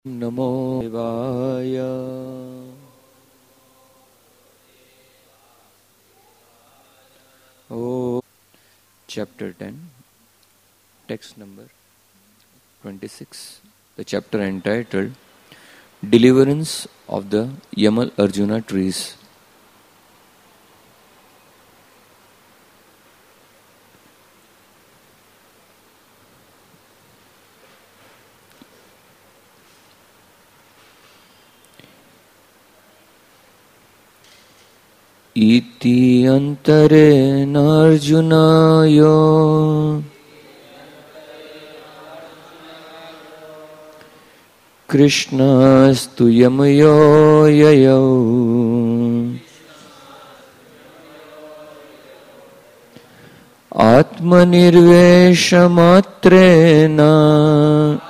नमो शिवाय। Oh, chapter 10, text number 26. The chapter entitled Deliverance of the Yamal Arjuna Trees. Iti antare narjunayo Krishnastu yamayo yayo Atmanirveshamatrena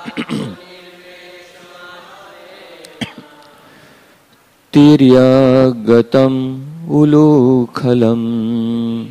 Tiryagatam ulukhalam.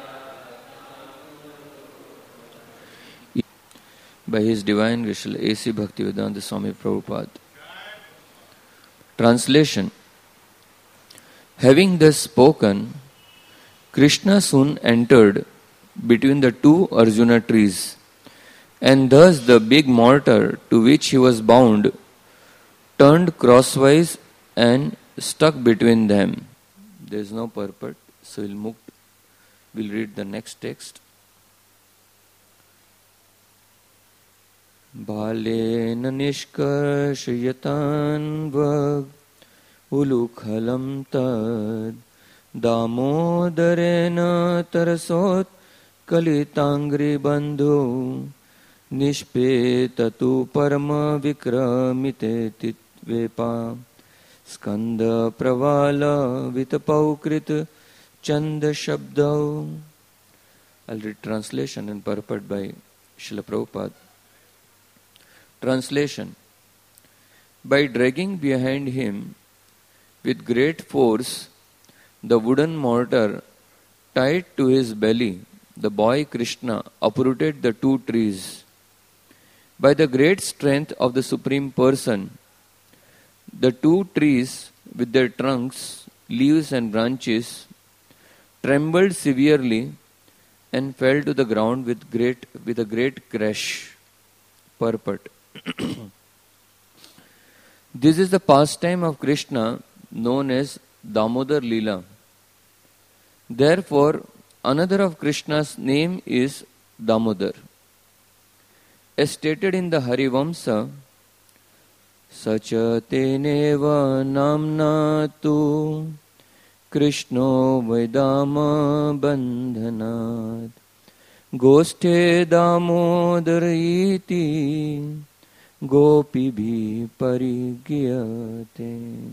By His Divine Grace A.C. Bhaktivedanta Swami Prabhupada. Translation. Having thus spoken, Krishna soon entered between the two Arjuna trees, and thus the big mortar to which he was bound turned crosswise and stuck between them. There is no purport, so we'll read the next text. Balena nishkarshayatan vag ulukhalam tad damodarena tarasot kalitangri bandhu nishpetatu parama vikramite titvepa skanda pravala vitapaukrit chanda shabdau. I'll read translation and purport by Srila Prabhupada. Translation. By dragging behind him with great force the wooden mortar tied to his belly, the boy Krishna uprooted the two trees. By the great strength of the Supreme Person, the two trees with their trunks, leaves and branches trembled severely and fell to the ground with a great crash. Purport. This is the pastime of Krishna known as Damodar Leela. Therefore, another of Krishna's name is Damodar. As stated in the Harivamsa, Sacha teneva namna tu Krishno Vaidama bandhanat Goshthe Damodar iti Gopi bhi parigiyate.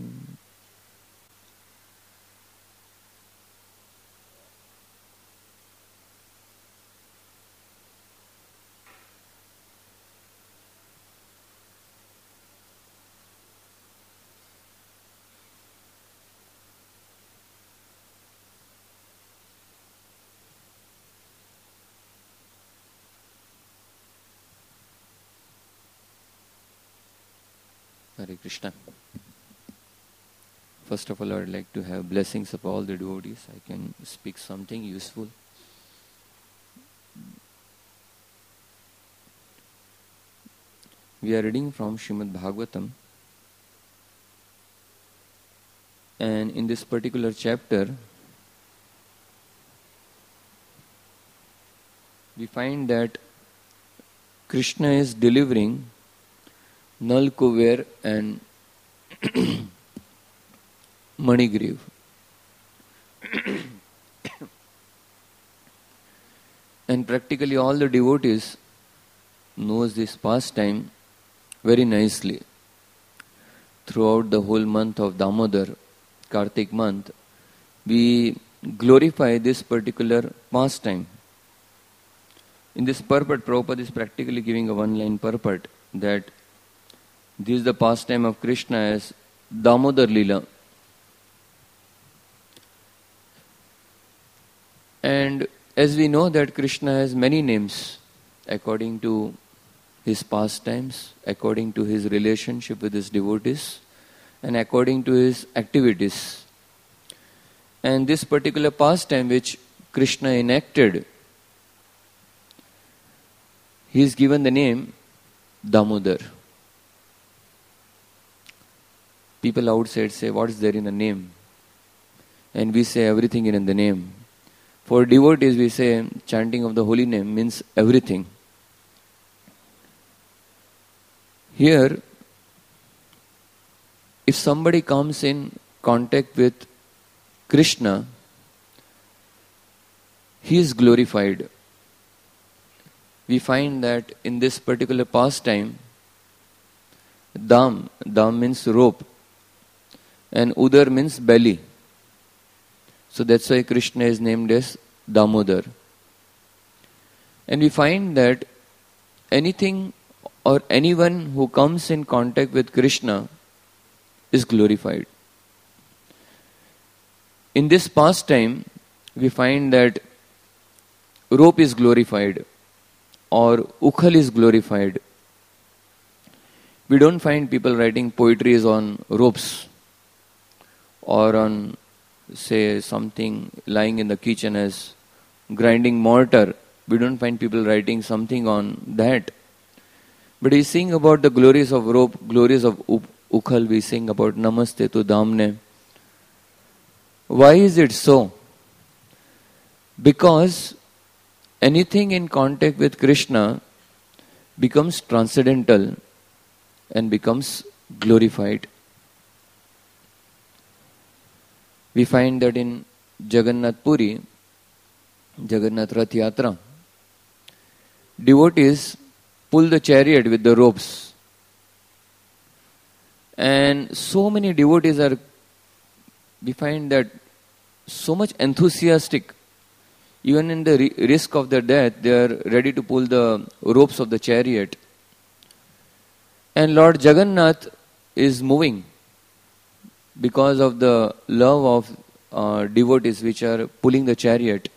Hare Krishna. First of all, I would like to have blessings of all the devotees. I can speak something useful. We are reading from Srimad Bhagavatam, and in this particular chapter, we find that Krishna is delivering Nal Kuber and Manigriv. And practically all the devotees knows this pastime very nicely. Throughout the whole month of Damodar, Kartik month, we glorify this particular pastime. In this purport, Prabhupada is practically giving a one-line purport that this is the pastime of Krishna as Damodar Leela. And as we know that Krishna has many names according to his pastimes, according to his relationship with his devotees, and according to his activities. And this particular pastime which Krishna enacted, he is given the name Damodar. People outside say, what is there in the name? And we say everything in the name. For devotees we say chanting of the holy name means everything. Here, if somebody comes in contact with Krishna, he is glorified. We find that in this particular pastime, Dam means rope, and Udar means belly. So that's why Krishna is named as Damodar. And we find that anything or anyone who comes in contact with Krishna is glorified. In this pastime, we find that rope is glorified or ukhal is glorified. We don't find people writing poetries on ropes or on, say, something lying in the kitchen as grinding mortar. We don't find people writing something on that. But we sing about the glories of rope, glories of ukhal. We sing about Namaste tu Damne. Why is it so? Because anything in contact with Krishna becomes transcendental and becomes glorified. We find that in Jagannath Puri, Jagannath Rath Yatra, devotees pull the chariot with the ropes. And so many devotees are, we find that so much enthusiastic. Even in the risk of their death, they are ready to pull the ropes of the chariot. And Lord Jagannath is moving because of the love of devotees which are pulling the chariot.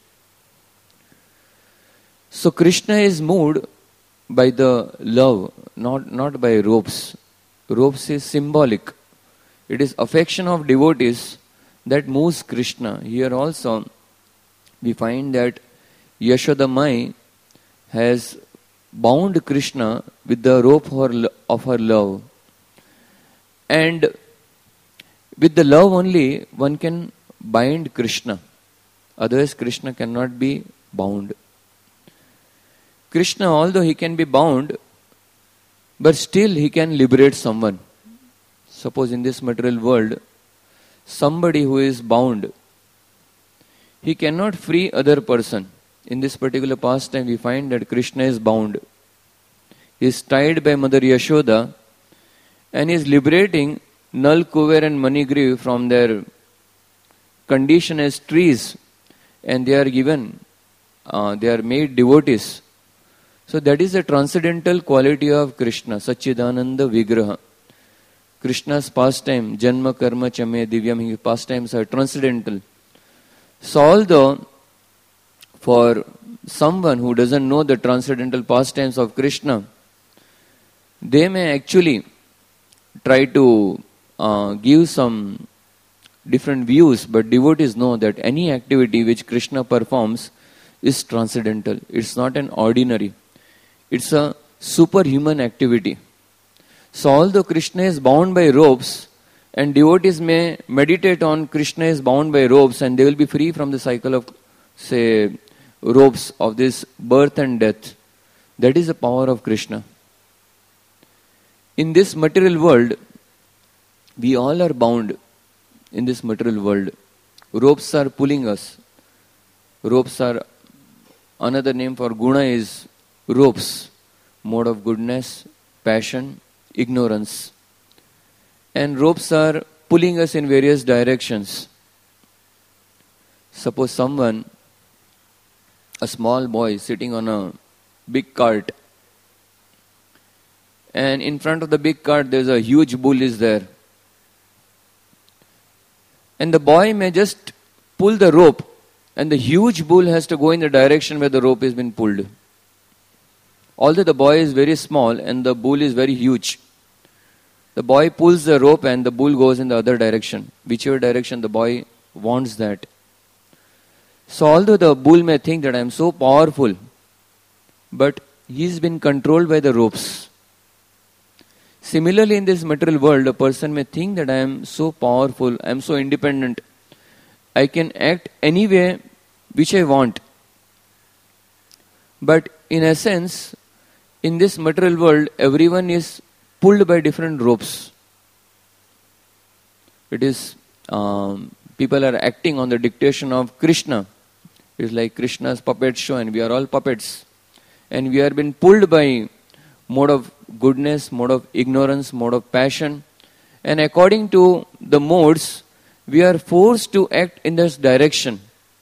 So Krishna is moved by the love, not by ropes. Ropes is symbolic. It is affection of devotees that moves Krishna. Here also we find that Yashoda Mai has bound Krishna with the rope of her love. And with the love only one can bind Krishna. Otherwise Krishna cannot be bound. Krishna, although he can be bound, but still he can liberate someone. Suppose in this material world, somebody who is bound, he cannot free other person. In this particular pastime, we find that Krishna is bound. He is tied by Mother Yashoda and is liberating Nal, Kuver and Manigriv from their condition as trees, and they are given, they are made devotees. So that is the transcendental quality of Krishna, Sachidananda Vigraha. Krishna's pastime, Janma Karma Chame Divyam, his pastimes are transcendental. So although for someone who doesn't know the transcendental pastimes of Krishna, they may actually try to give some different views, but devotees know that any activity which Krishna performs is transcendental. It's not an ordinary. It's a superhuman activity. So although Krishna is bound by ropes, and devotees may meditate on Krishna is bound by ropes, and they will be free from the cycle of, say, ropes of this birth and death. That is the power of Krishna. In this material world, we all are bound in this material world. Ropes are pulling us. Ropes are, another name for guna is ropes. Mode of goodness, passion, ignorance. And ropes are pulling us in various directions. Suppose someone, a small boy sitting on a big cart, and in front of the big cart there's a huge bull is there. And the boy may just pull the rope, and the huge bull has to go in the direction where the rope has been pulled. although the boy is very small and the bull is very huge, the boy pulls the rope and the bull goes in the other direction, whichever direction the boy wants that. So although the bull may think that I am so powerful, but he's been controlled by the ropes. Similarly, in this material world, a person may think that I am so powerful, I am so independent, I can act any way which I want. But in essence, in this material world, everyone is pulled by different ropes. It is, people are acting on the dictation of Krishna. It is like Krishna's puppet show and we are all puppets. And we are being pulled by mode of goodness, mode of ignorance, mode of passion. And according to the modes, we are forced to act in this direction.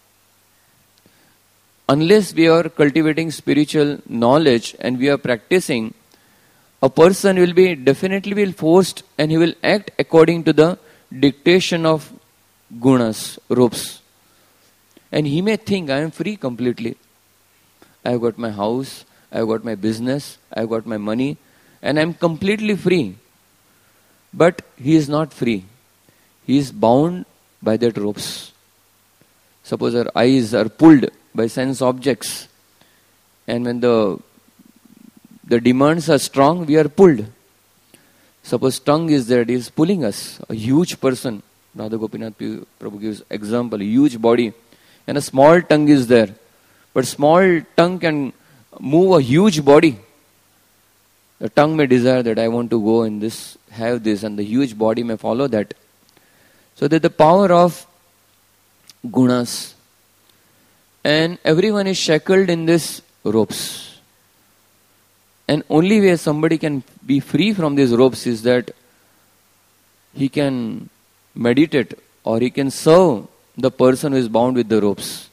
Unless we are cultivating spiritual knowledge and we are practicing, a person will be definitely forced and he will act according to the dictation of gunas, ropes. And he may think, I am free completely. I have got my house, I have got my business, I have got my money, and I am completely free. But he is not free. He is bound by that ropes. Suppose our eyes are pulled by sense objects, and when the demands are strong, we are pulled. Suppose tongue is there, it is pulling us. A huge person, Radha Gopinath Prabhu gives example, a huge body, and a small tongue is there. But small tongue can move a huge body. The tongue may desire that I want to go in this, have this, and the huge body may follow that. So that the power of gunas. And everyone is shackled in these ropes. And only way somebody can be free from these ropes is that he can meditate or he can serve the person who is bound with the ropes.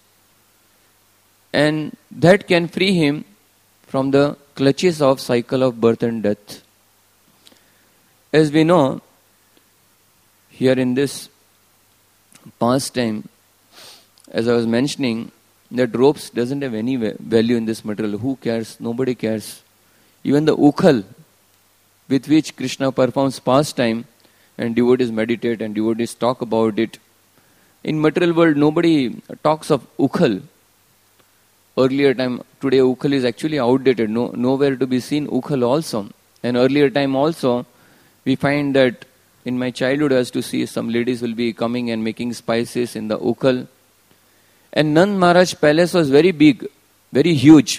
And that can free him from the clutches of cycle of birth and death. As we know, here in this pastime, as I was mentioning, that ropes doesn't have any value in this material. Who cares? Nobody cares. Even the ukhal with which Krishna performs pastime and devotees meditate and devotees talk about it. In material world, nobody talks of ukhal. Earlier time, today ukhal is actually outdated. Nowhere to be seen ukhal also. And earlier time also, we find that in my childhood I used to see some ladies will be coming and making spices in the ukhal. And Nand Maharaj palace was very big, very huge.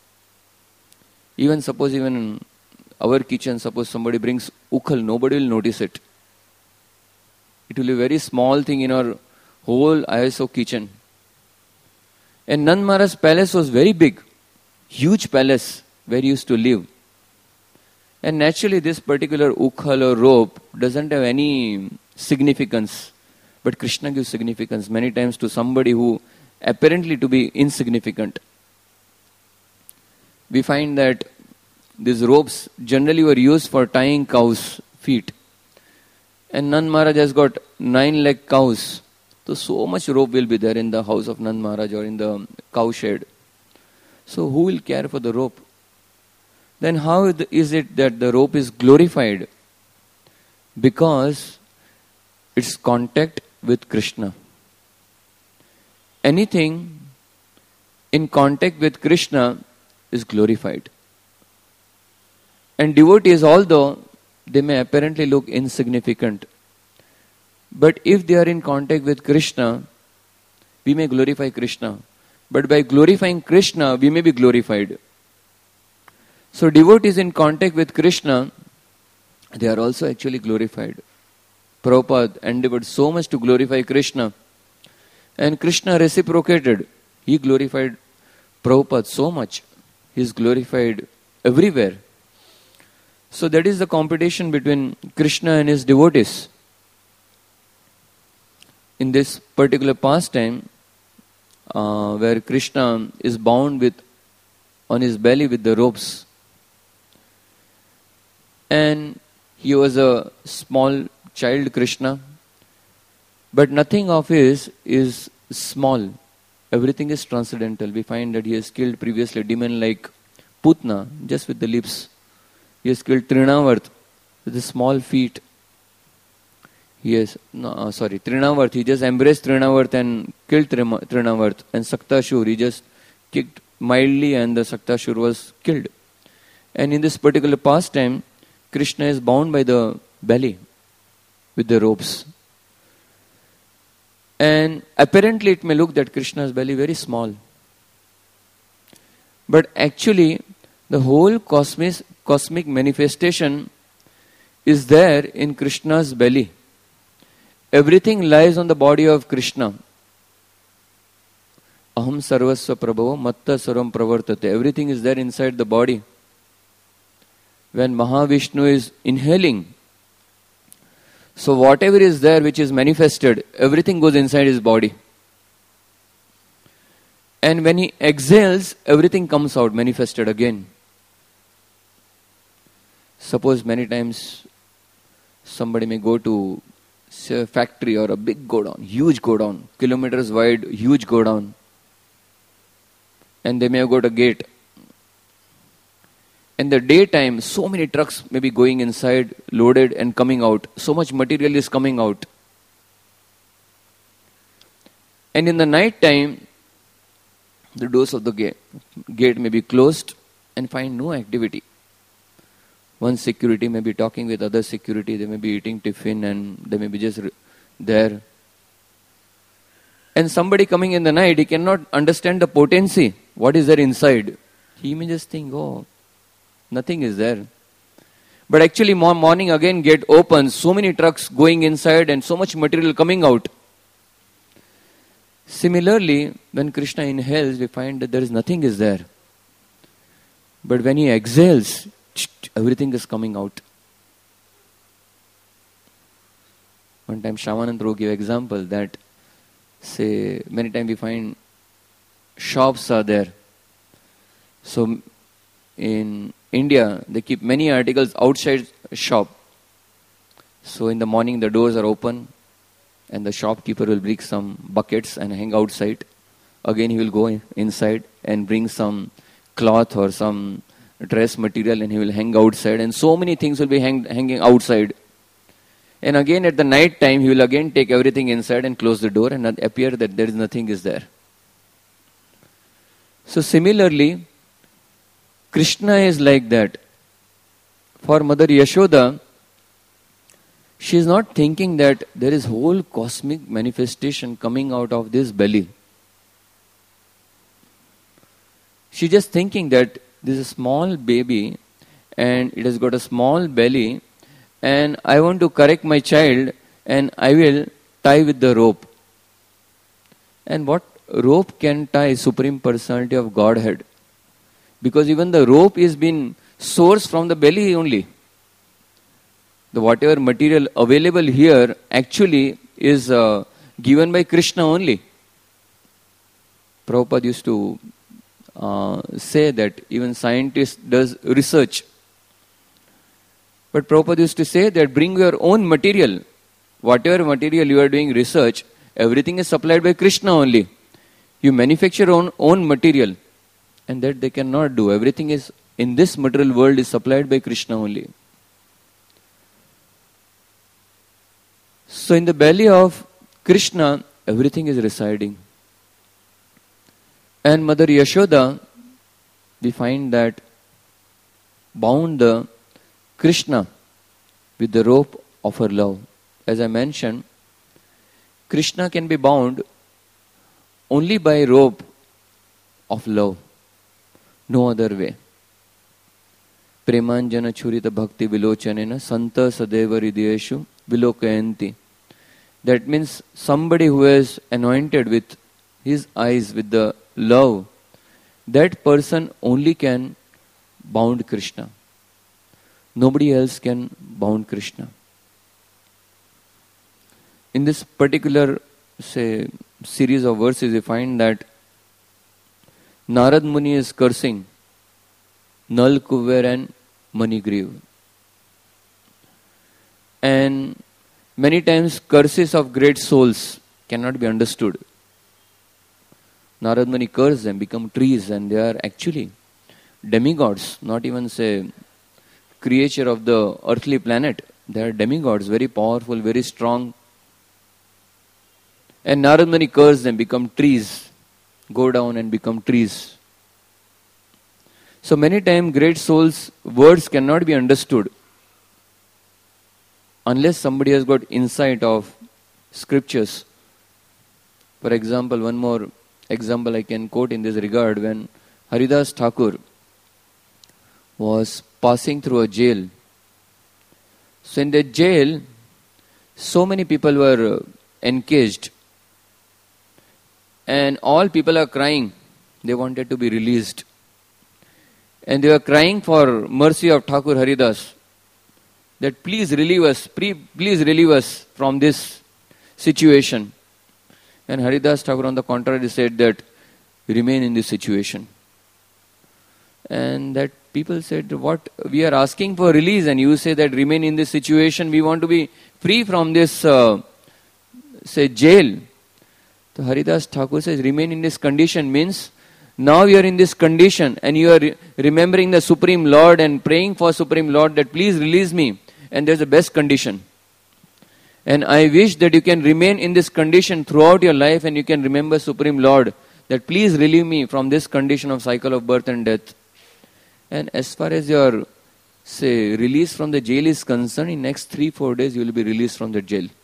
Even in our kitchen, suppose somebody brings ukhal, nobody will notice it. It will be a very small thing in our whole ISO kitchen. And Nand Maharaj's palace was very big, huge palace where he used to live. And naturally this particular ukhal or rope doesn't have any significance. But Krishna gives significance many times to somebody who apparently to be insignificant. We find that these ropes generally were used for tying cows' feet. And Nand Maharaj has got 9 lakh cows. So much rope will be there in the house of Nand Maharaj or in the cow shed. So who will care for the rope? Then how is it that the rope is glorified? Because it's contact with Krishna. Anything in contact with Krishna is glorified. And devotees, although they may apparently look insignificant, but if they are in contact with Krishna, we may glorify Krishna. But by glorifying Krishna, we may be glorified. So devotees in contact with Krishna, they are also actually glorified. Prabhupada endeavored so much to glorify Krishna. And Krishna reciprocated. He glorified Prabhupada so much. He is glorified everywhere. So that is the competition between Krishna and his devotees. In this particular pastime, where Krishna is bound on his belly with the ropes, and he was a small child Krishna, but nothing of his is small. Everything is transcendental. We find that he has killed previously demon like Putna, just with the lips. He has killed Trinavarth with his small feet. Trinavarth, he just embraced Trinavarth and killed Trinavarth. And Saktashur, he just kicked mildly and the Saktashur was killed. And in this particular pastime, Krishna is bound by the belly with the ropes. And apparently it may look that Krishna's belly very small. But actually, the whole cosmic manifestation is there in Krishna's belly. Everything lies on the body of Krishna. Aham sarvasva prabhava matta sarvam pravartate. Everything is there inside the body. When Mahavishnu is inhaling, so whatever is there which is manifested, everything goes inside his body. And when he exhales, everything comes out, manifested again. Suppose many times somebody may go to say a factory or a big godown, huge godown, kilometers wide, huge godown. And they may have got a gate. In the daytime, so many trucks may be going inside, loaded and coming out. So much material is coming out. And in the night time, the doors of the gate may be closed and find no activity. One security may be talking with other security, they may be eating tiffin and they may be just there. And somebody coming in the night, he cannot understand the potency, what is there inside. He may just think, oh, nothing is there. But actually morning again gate opens, so many trucks going inside and so much material coming out. Similarly, when Krishna inhales, we find that there is nothing is there. But when he exhales, everything is coming out. One time Shyamanand Prabhu gave example that, say, many times we find shops are there. So in India, they keep many articles outside shop. So in the morning the doors are open and the shopkeeper will bring some buckets and hang outside. Again he will go inside and bring some cloth or some dress material and he will hang outside, and so many things will be hanging outside. And again at the night time he will again take everything inside and close the door and appear that there is nothing is there. So similarly, Krishna is like that. For Mother Yashoda, she is not thinking that there is whole cosmic manifestation coming out of this belly. She is just thinking that this is a small baby and it has got a small belly and I want to correct my child and I will tie with the rope. And what rope can tie Supreme Personality of Godhead? Because even the rope is been sourced from the belly only. The whatever material available here actually is given by Krishna only. Prabhupada used to say that even scientists does research. But Prabhupada used to say that bring your own material. Whatever material you are doing research, everything is supplied by Krishna only. You manufacture your own material. And that they cannot do. Everything is in this material world is supplied by Krishna only. So in the belly of Krishna, everything is residing. And Mother Yashoda, we find that bound the Krishna with the rope of her love. As I mentioned, Krishna can be bound only by rope of love. No other way. Premanjana churita bhakti vilochanena santa sadeva hridayeshu vilokayanti. That means somebody who is anointed with his eyes with the love, that person only can bound Krishna. Nobody else can bound Krishna. In this particular, say, series of verses, we find that Narad Muni is cursing Nal, Kuver and Manigriv. And many times curses of great souls cannot be understood. Narad Muni curse them, become trees, and they are actually demigods, not even say creature of the earthly planet. They are demigods, very powerful, very strong. And Narad Muni cursed them, become trees, go down and become trees. So many times great souls' words cannot be understood unless somebody has got insight of scriptures. For example, one more example I can quote in this regard, when Haridas Thakur was passing through a jail. So in the jail, so many people were encaged, and all people are crying. They wanted to be released. And they were crying for mercy of Thakur Haridas, that please relieve us, please relieve us from this situation. And Haridas Thakur on the contrary said that remain in this situation. And that people said, what, we are asking for release and you say that remain in this situation, we want to be free from this jail. So Haridas Thakur says remain in this condition means now you are in this condition and you are remembering the Supreme Lord and praying for Supreme Lord that please release me, and there is the best condition. And I wish that you can remain in this condition throughout your life and you can remember Supreme Lord that please relieve me from this condition of cycle of birth and death. And as far as your, say, release from the jail is concerned, in next 3-4 days you will be released from the jail.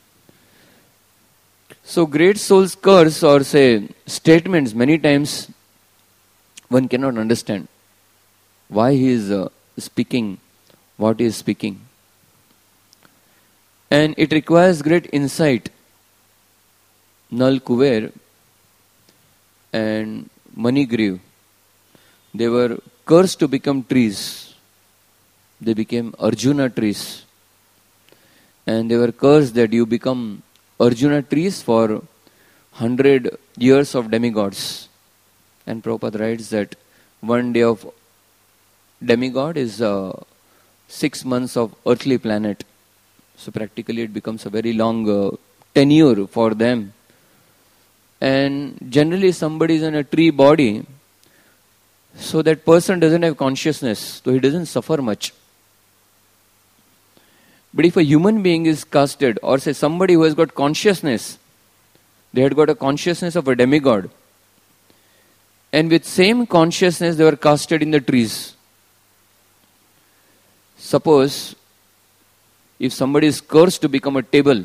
So great souls curse or say statements, many times one cannot understand why he is speaking what he is speaking. And it requires great insight. Nal Kuver and Manigriv, they were cursed to become trees. They became Arjuna trees. And they were cursed that you become Arjuna trees for 100 years of demigods. And Prabhupada writes that one day of demigod is 6 months of earthly planet. So practically it becomes a very long tenure for them. And generally somebody is in a tree body, so that person doesn't have consciousness, so he doesn't suffer much. But if a human being is casted, or say somebody who has got consciousness, they had got a consciousness of a demigod, and with same consciousness they were casted in the trees. Suppose if somebody is cursed to become a table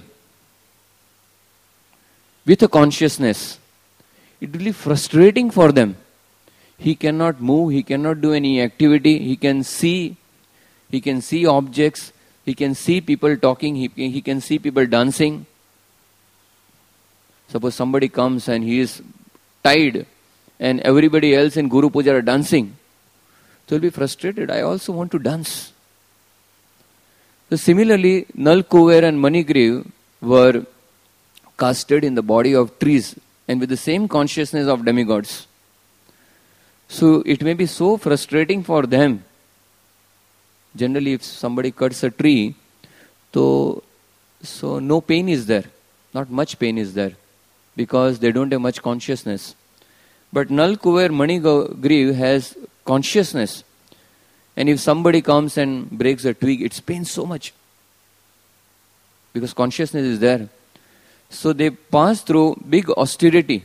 with a consciousness, it will be frustrating for them. He cannot move, he cannot do any activity, he can see objects, he can see people talking, he can see people dancing. Suppose somebody comes and he is tied and everybody else in Guru Puja are dancing. So he'll be frustrated. I also want to dance. So similarly, Nal Kuver and Manigriv were casted in the body of trees and with the same consciousness of demigods. So it may be so frustrating for them. Generally, if somebody cuts a tree, so no pain is there. Not much pain is there because they don't have much consciousness. But Nal Kuver Manigriv has consciousness. And if somebody comes and breaks a twig, it pains so much because consciousness is there. So they pass through big austerity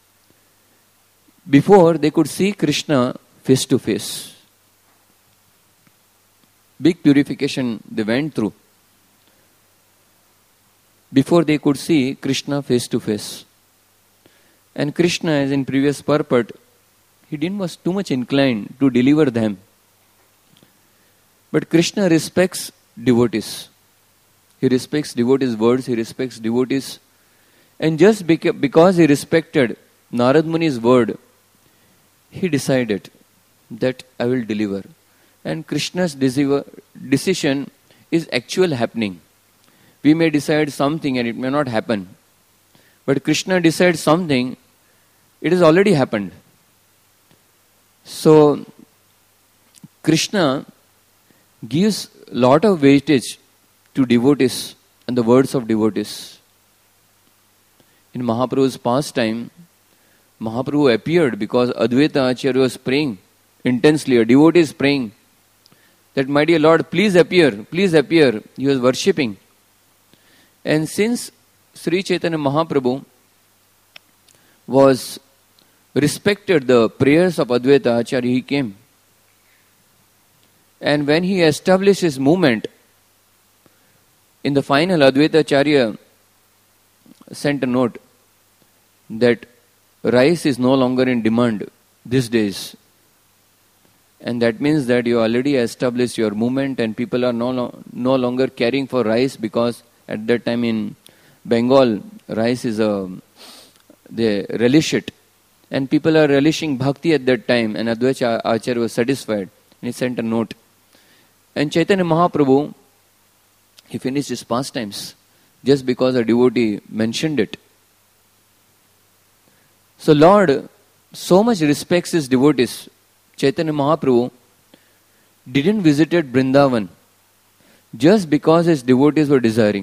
before they could see Krishna face to face. Big purification they went through before they could see Krishna face to face. And Krishna, as in previous purport, he was too much inclined to deliver them. But Krishna respects devotees. He respects devotees' words, he respects devotees. And just because he respected Narad Muni's word, he decided that I will deliver. And Krishna's decision is actual happening. We may decide something and it may not happen. But Krishna decides something, it has already happened. So, Krishna gives lot of weightage to devotees and the words of devotees. In Mahaprabhu's pastime, Mahaprabhu appeared because Advaita Acharya was praying intensely. A devotee is praying that, my dear Lord, please appear, please appear. He was worshipping. And since Sri Chaitanya Mahaprabhu was respected the prayers of Advaita Acharya, he came. And when he established his movement, in the final, Advaita Acharya sent a note that rice is no longer in demand these days. And that means that you already established your movement and people are no longer caring for rice, because at that time in Bengal, rice is they relish it. And people are relishing bhakti at that time, and Advaita Acharya was satisfied. And he sent a note. And Chaitanya Mahaprabhu, he finished his pastimes just because a devotee mentioned it. So Lord so much respects his devotees. Chaitanya Mahaprabhu didn't visit Vrindavan just because his devotees were desiring,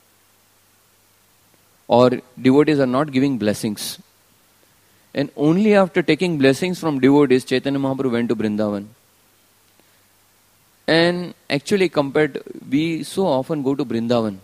or devotees are not giving blessings. And only after taking blessings from devotees, Chaitanya Mahaprabhu went to Vrindavan. And actually we so often go to Vrindavan.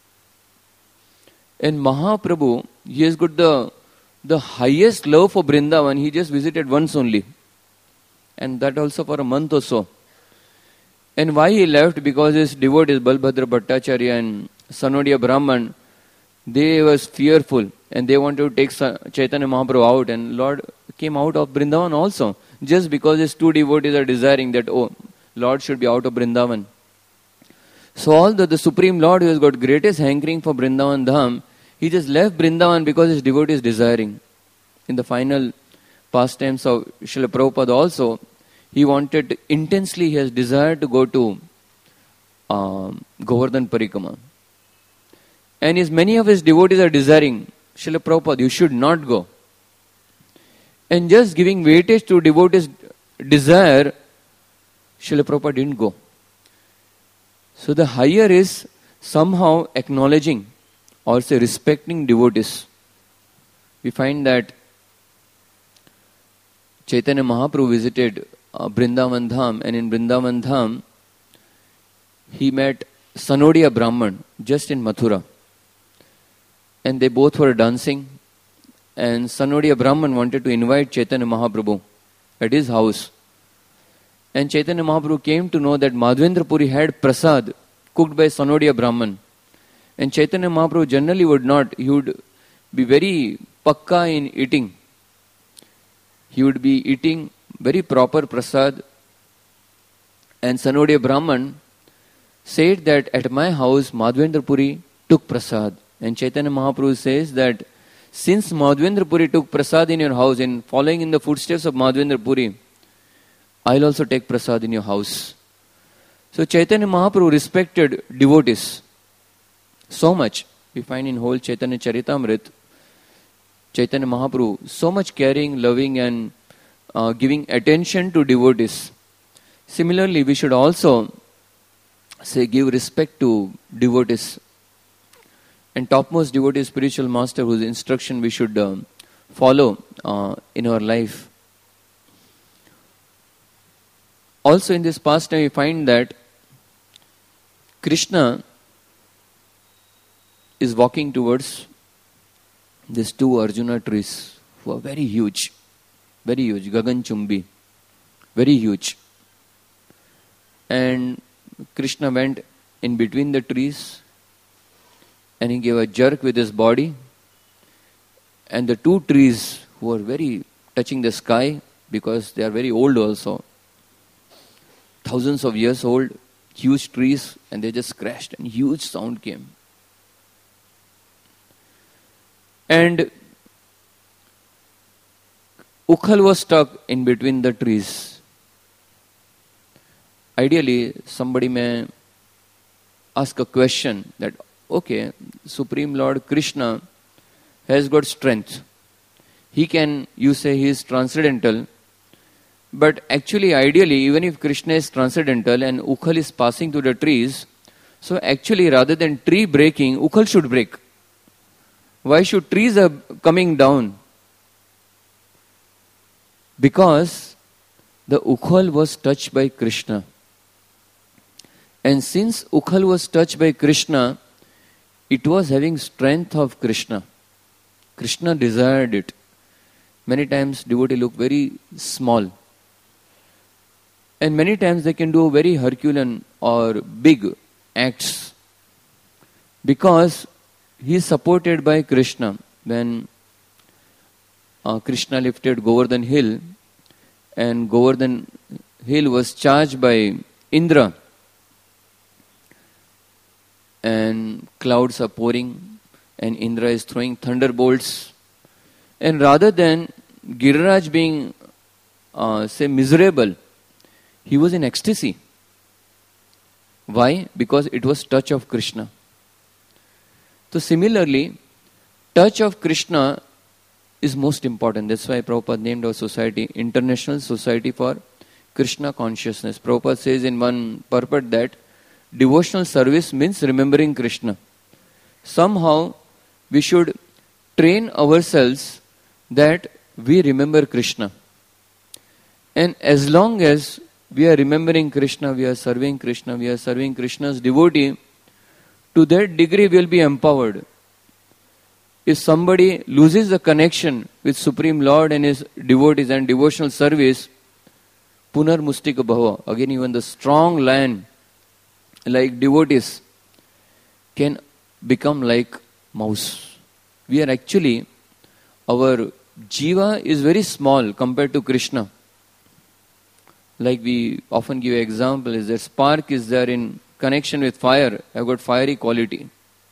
And Mahaprabhu, he has got the highest love for Vrindavan. He just visited once only. And that also for a month or so. And why he left? Because his devotees, Balbhadra Bhattacharya and Sanodia Brahman, they was fearful. And they wanted to take Chaitanya Mahaprabhu out. And Lord came out of Vrindavan also. Just because his two devotees are desiring that, Lord should be out of Vrindavan. So although the Supreme Lord, who has got greatest hankering for Vrindavan Dham, he just left Vrindavan because his devotee is desiring. In the final pastimes of Srila Prabhupada also, he wanted intensely, he has desired to go to Govardhan Parikrama. And many of his devotees are desiring, Srila Prabhupada, you should not go. And just giving weightage to devotees' desire, Srila Prabhupada didn't go. So the higher is somehow acknowledging or say respecting devotees. We find that Chaitanya Mahaprabhu visited Vrindavan Dham, and in Vrindavan Dham he met Sanodia Brahman just in Mathura. And they both were dancing, and Sanodia Brahman wanted to invite Chaitanya Mahaprabhu at his house. And Chaitanya Mahaprabhu came to know that Madhavendra Puri had prasad cooked by Sanodia Brahman. And Chaitanya Mahaprabhu generally would not. He would be very pakka in eating. He would be eating very proper prasad. And Sanodia Brahman said that at my house Madhavendra Puri took prasad. And Chaitanya Mahaprabhu says that since Madhavendra Puri took prasad in your house, in following in the footsteps of Madhavendra Puri, I'll also take prasad in your house. So Chaitanya Mahaprabhu respected devotees so much. We find in whole Chaitanya Charitamrita, Chaitanya Mahaprabhu so much caring, loving and giving attention to devotees. Similarly, we should also give respect to devotees. And topmost devotee, spiritual master, whose instruction we should follow in our life. Also in this pastime we find that Krishna is walking towards these two Arjuna trees who are very huge, Gagan Chumbi, very huge. And Krishna went in between the trees and he gave a jerk with his body, and the two trees who are very touching the sky because they are very old also, thousands of years old, huge trees, and they just crashed and huge sound came. And Ukhal was stuck in between the trees. Ideally, somebody may ask a question that, okay, Supreme Lord Krishna has got strength. He can, you say he is transcendental, but actually, ideally, even if Krishna is transcendental and Ukhal is passing through the trees, so actually rather than tree breaking, Ukhal should break. Why should trees are coming down? Because the Ukhal was touched by Krishna. And since Ukhal was touched by Krishna, it was having strength of Krishna. Krishna desired it. Many times devotee look very small. And many times they can do very Herculean or big acts. Because he is supported by Krishna. When Krishna lifted Govardhan hill, and Govardhan hill was charged by Indra, and clouds are pouring, and Indra is throwing thunderbolts. And rather than Giriraj being, miserable, he was in ecstasy. Why? Because it was touch of Krishna. So similarly, touch of Krishna is most important. That's why Prabhupada named our society International Society for Krishna Consciousness. Prabhupada says in one purport that devotional service means remembering Krishna. Somehow we should train ourselves that we remember Krishna. And as long as we are remembering Krishna, we are serving Krishna, we are serving Krishna's devotee, to that degree we will be empowered. If somebody loses the connection with Supreme Lord and his devotees and devotional service, Punar Mustika Bhava, again even the strong lion like devotees can become like mouse. We are actually, our jiva is very small compared to Krishna. Like we often give example is that spark is there in connection with fire, have got fiery quality.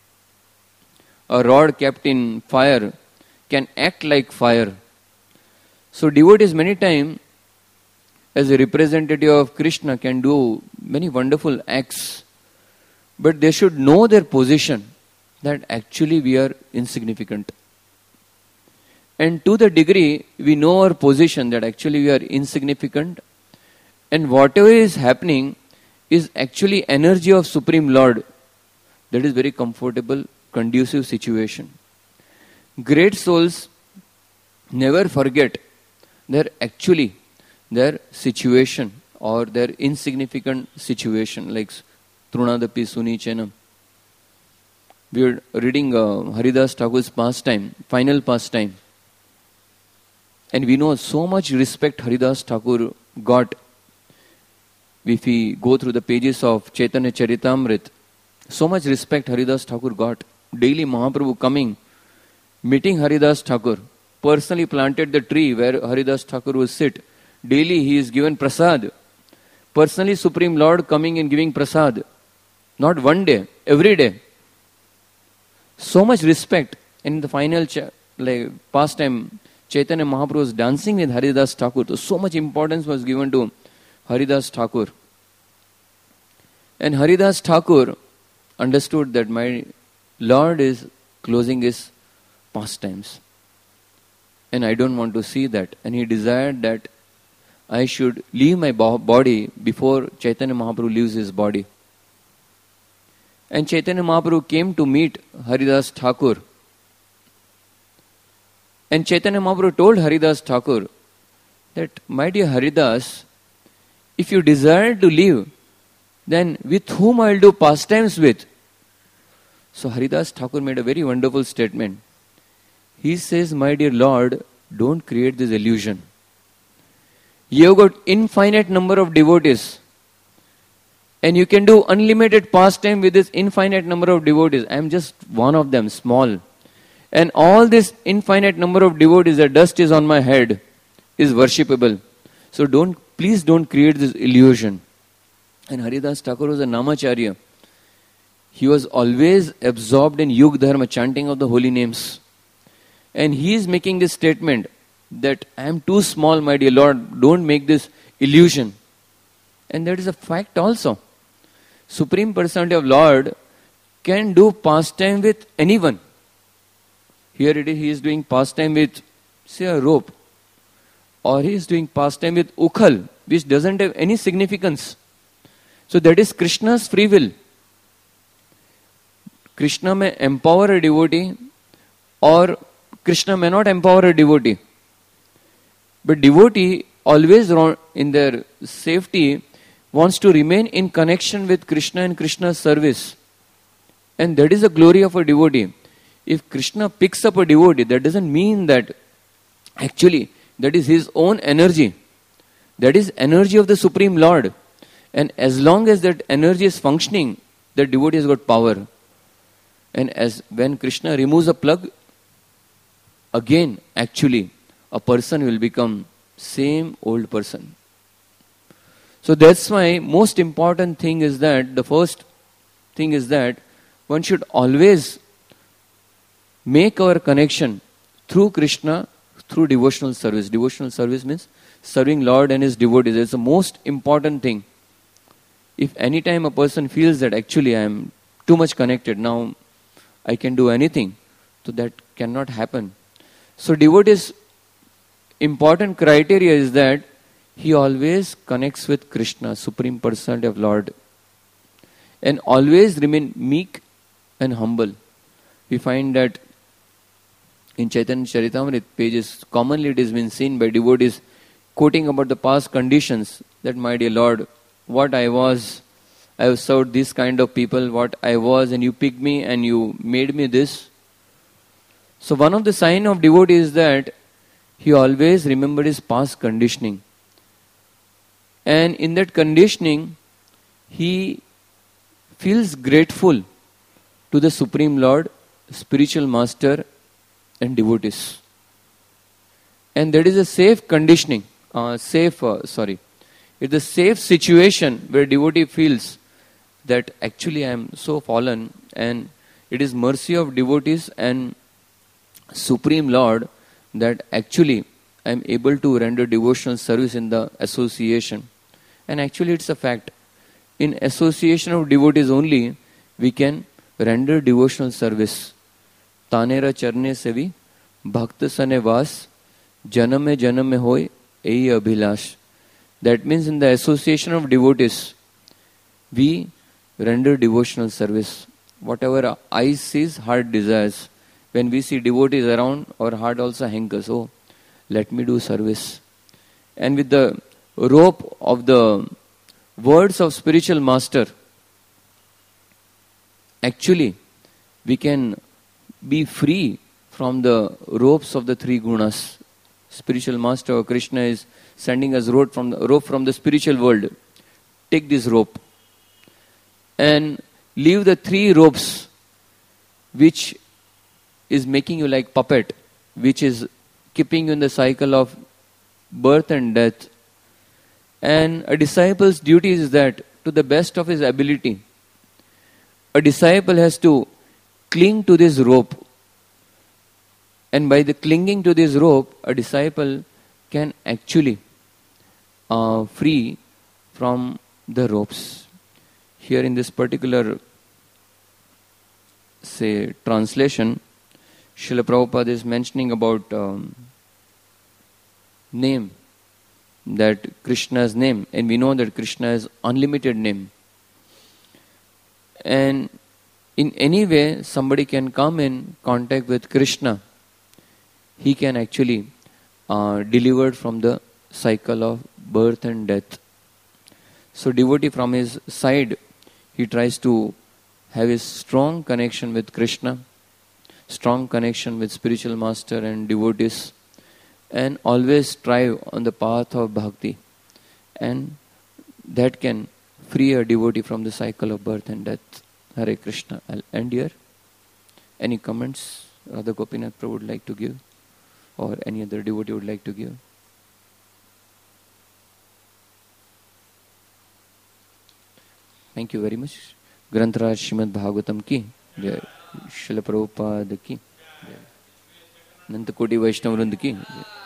A rod kept in fire can act like fire. So devotees many times as a representative of Krishna can do many wonderful acts. But they should know their position, that actually we are insignificant. And to the degree we know our position, that actually we are insignificant, and whatever is happening is actually energy of Supreme Lord, that is very comfortable, conducive situation. Great souls never forget their situation or their insignificant situation, like Trunadapi Sunichenam. We are reading Haridas Thakur's pastime, final pastime. And we know so much respect Haridas Thakur got. If we go through the pages of Chaitanya Charitamrit, so much respect Haridas Thakur got. Daily Mahaprabhu coming, meeting Haridas Thakur, personally planted the tree where Haridas Thakur will sit. Daily he is given prasad. Personally Supreme Lord coming and giving prasad. Not one day, every day. So much respect. In the final pastime, Chaitanya Mahaprabhu was dancing with Haridas Thakur. So much importance was given to Haridas Thakur. And Haridas Thakur understood that my Lord is closing his pastimes. And I don't want to see that. And he desired that I should leave my body before Chaitanya Mahaprabhu leaves his body. And Chaitanya Mahaprabhu came to meet Haridas Thakur. And Chaitanya Mahaprabhu told Haridas Thakur that, my dear Haridas, if you desire to live, then with whom I will do pastimes with? So Haridas Thakur made a very wonderful statement. He says, my dear Lord, don't create this illusion. You have got infinite number of devotees. And you can do unlimited pastime with this infinite number of devotees. I am just one of them, small. And all this infinite number of devotees, the dust is on my head, is worshipable. So please don't create this illusion. And Haridas Thakur was a Namacharya. He was always absorbed in Yug Dharma, chanting of the holy names. And he is making this statement that I am too small, my dear Lord, don't make this illusion. And that is a fact also. Supreme Personality of Lord can do pastime with anyone. Here it is, he is doing pastime with, say, a rope. Or he is doing pastime with ukhal, which doesn't have any significance. So that is Krishna's free will. Krishna may empower a devotee, or Krishna may not empower a devotee. But devotee always in their safety wants to remain in connection with Krishna and Krishna's service. And that is the glory of a devotee. If Krishna picks up a devotee, that doesn't mean that actually that is his own energy. That is energy of the Supreme Lord. And as long as that energy is functioning, the devotee has got power. And as when Krishna removes a plug, again actually a person will become same old person. So that's why most important thing is that, the first thing is that one should always make our connection through Krishna, through devotional service. Devotional service means serving Lord and His devotees. It's the most important thing. If any time a person feels that actually I am too much connected, now I can do anything, so that cannot happen. So devotees' important criteria is that he always connects with Krishna, Supreme Personality of Lord, and always remain meek and humble. We find that in Chaitanya Charitamrita pages, commonly it has been seen by devotees quoting about the past conditions, that my dear Lord, what I was, I have served this kind of people, what I was, and you picked me and you made me this. So one of the sign of devotee is that he always remembered his past conditioning. And in that conditioning, he feels grateful to the Supreme Lord, spiritual master and devotees. And that is a safe conditioning, it's a safe situation where devotee feels that actually I am so fallen, and it is mercy of devotees and Supreme Lord that actually I am able to render devotional service in the association. And actually it's a fact. In association of devotees only, we can render devotional service. Tanera charne sevi, bhakta sane vas, janame hoy, ei abhilash. That means in the association of devotees, we render devotional service. Whatever eyes sees, heart desires. When we see devotees around, our heart also hankers. Oh, let me do service. And with the rope of the words of spiritual master, actually we can be free from the ropes of the three gunas. Spiritual master or Krishna is sending us rope from the spiritual world. Take this rope and leave the three ropes which is making you like puppet, which is keeping you in the cycle of birth and death. And a disciple's duty is that, to the best of his ability, a disciple has to cling to this rope. And by the clinging to this rope, a disciple can actually free from the ropes. Here in this particular, translation, Srila Prabhupada is mentioning about name, that Krishna's name, and we know that Krishna is unlimited name. And in any way somebody can come in contact with Krishna, he can actually delivered from the cycle of birth and death. So devotee from his side, he tries to have a strong connection with Krishna, strong connection with spiritual master and devotees, and always strive on the path of bhakti. And that can free a devotee from the cycle of birth and death. Hare Krishna. I'll end here. Any comments Radha Gopinath Prabhu would like to give, or any other devotee would like to give? Thank you very much. Grantaraj Srimad Bhagavatam ki jai. Srila Prabhupada ki jai. Nanta Koti Vaishnava Vrinda ki jai.